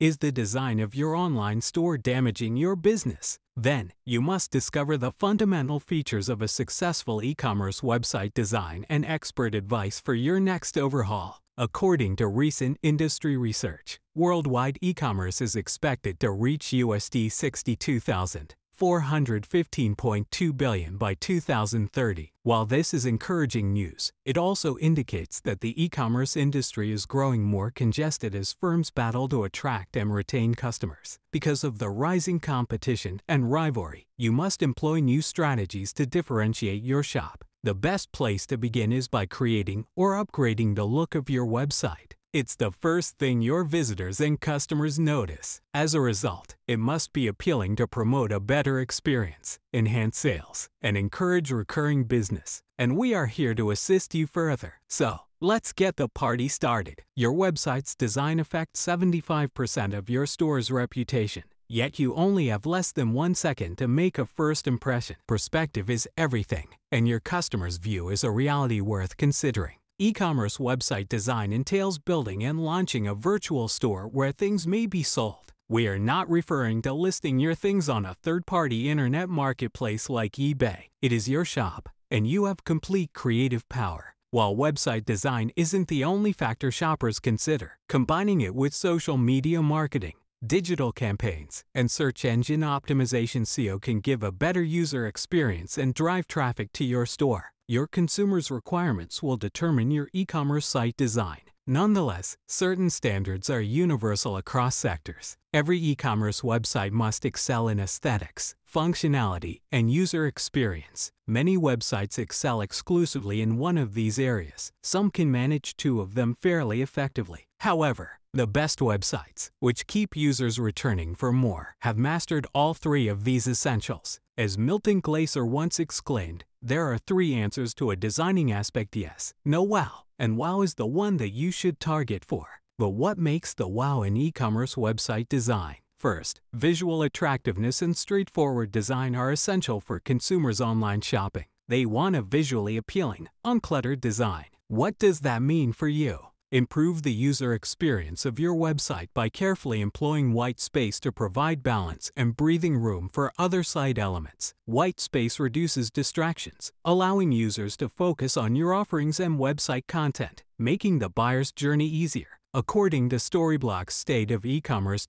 Is the design of your online store damaging your business? Then, you must discover the fundamental features of a successful e-commerce website design and expert advice for your next overhaul. According to recent industry research, worldwide e-commerce is expected to reach USD 62,415.2 billion by 2030. While this is encouraging news, it also indicates that the e-commerce industry is growing more congested as firms battle to attract and retain customers. Because of the rising competition and rivalry, you must employ new strategies to differentiate your shop. The best place to begin is by creating or upgrading the look of your website. It's the first thing your visitors and customers notice. As a result, it must be appealing to promote a better experience, enhance sales, and encourage recurring business. And we are here to assist you further. So, let's get the party started. Your website's design affects 75% of your store's reputation. Yet you only have less than 1 second to make a first impression. Perspective is everything, and your customer's view is a reality worth considering. E-commerce website design entails building and launching a virtual store where things may be sold. We are not referring to listing your things on a third-party internet marketplace like eBay. It is your shop, and you have complete creative power. While website design isn't the only factor shoppers consider, combining it with social media marketing, digital campaigns, and search engine optimization (SEO) can give a better user experience and drive traffic to your store. Your consumers' requirements will determine your e-commerce site design. Nonetheless, certain standards are universal across sectors. Every e-commerce website must excel in aesthetics, functionality, and user experience. Many websites excel exclusively in one of these areas. Some can manage 2 of them fairly effectively. However, the best websites, which keep users returning for more, have mastered all 3 of these essentials. As Milton Glaser once exclaimed, there are 3 answers to a designing aspect yes, no wow, and wow is the one that you should target for. But what makes the wow in e-commerce website design? First, visual attractiveness and straightforward design are essential for consumers' online shopping. They want a visually appealing, uncluttered design. What does that mean for you? Improve the user experience of your website by carefully employing white space to provide balance and breathing room for other site elements. White space reduces distractions, allowing users to focus on your offerings and website content, making the buyer's journey easier. According to Storyblock's State of E-commerce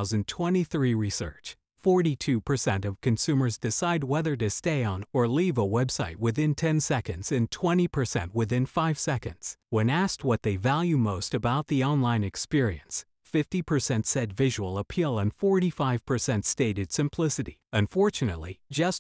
2023 research, 42% of consumers decide whether to stay on or leave a website within 10 seconds and 20% within 5 seconds. When asked what they value most about the online experience, 50% said visual appeal and 45% stated simplicity. Unfortunately, just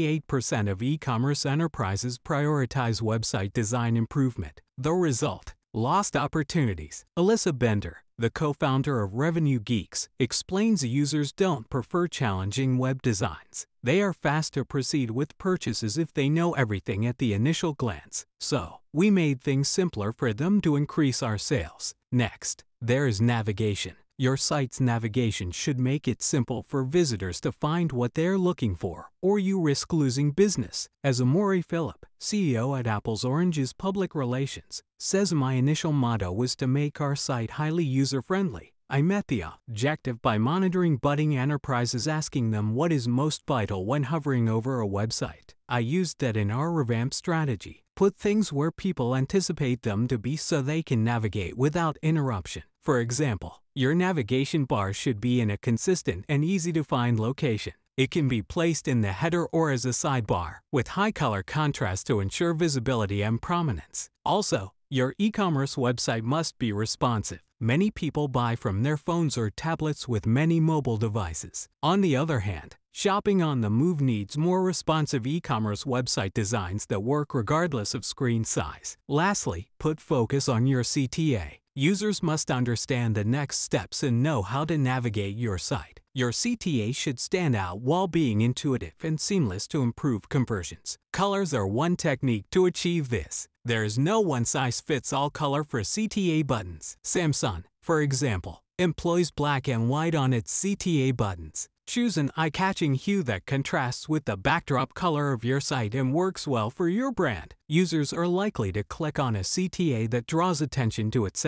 28% of e-commerce enterprises prioritize website design improvement. The result: lost opportunities. Alyssa Bender, the co-founder of Revenue Geeks, explains users don't prefer challenging web designs. They are fast to proceed with purchases if they know everything at the initial glance. So, we made things simpler for them to increase our sales. Next, there is navigation. Your site's navigation should make it simple for visitors to find what they're looking for, or you risk losing business. As Amaury Philip, CEO at Apple's Orange's Public Relations, says, my initial motto was to make our site highly user-friendly. I met the objective by monitoring budding enterprises, asking them what is most vital when hovering over a website. I used that in our revamp strategy. Put things where people anticipate them to be so they can navigate without interruption. For example, your navigation bar should be in a consistent and easy-to-find location. It can be placed in the header or as a sidebar, with high color contrast to ensure visibility and prominence. Also, your e-commerce website must be responsive. Many people buy from their phones or tablets with many mobile devices. On the other hand, shopping on the move needs more responsive e-commerce website designs that work regardless of screen size. Lastly, put focus on your CTA. Users must understand the next steps and know how to navigate your site. Your CTA should stand out while being intuitive and seamless to improve conversions. Colors are one technique to achieve this. There is no one-size-fits-all color for CTA buttons. Samsung, for example, employs black and white on its CTA buttons. Choose an eye-catching hue that contrasts with the backdrop color of your site and works well for your brand. Users are likely to click on a CTA that draws attention to itself.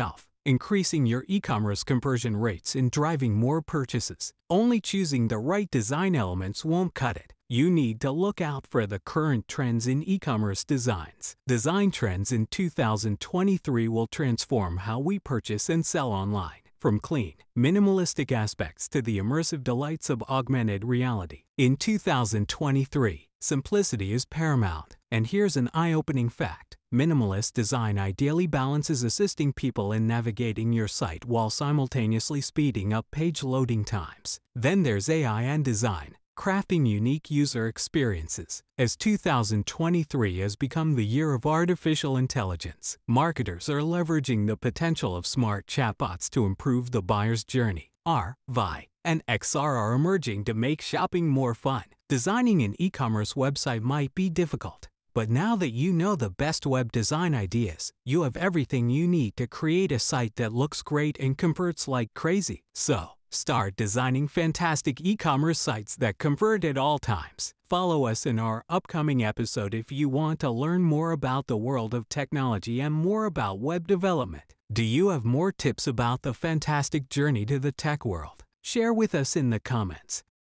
increasing your e-commerce conversion rates and driving more purchases. Only choosing the right design elements won't cut it. You need to look out for the current trends in e-commerce designs. Design trends in 2023 will transform how we purchase and sell online. From clean, minimalistic aspects to the immersive delights of augmented reality. In 2023, simplicity is paramount. And here's an eye-opening fact. Minimalist design ideally balances assisting people in navigating your site while simultaneously speeding up page loading times. Then there's AI and design, crafting unique user experiences. As 2023 has become the year of artificial intelligence, marketers are leveraging the potential of smart chatbots to improve the buyer's journey. R, Vi, and XR are emerging to make shopping more fun. Designing an e-commerce website might be difficult, but now that you know the best web design ideas, you have everything you need to create a site that looks great and converts like crazy. So, start designing fantastic e-commerce sites that convert at all times. Follow us in our upcoming episode if you want to learn more about the world of technology and more about web development. Do you have more tips about the fantastic journey to the tech world? Share with us in the comments.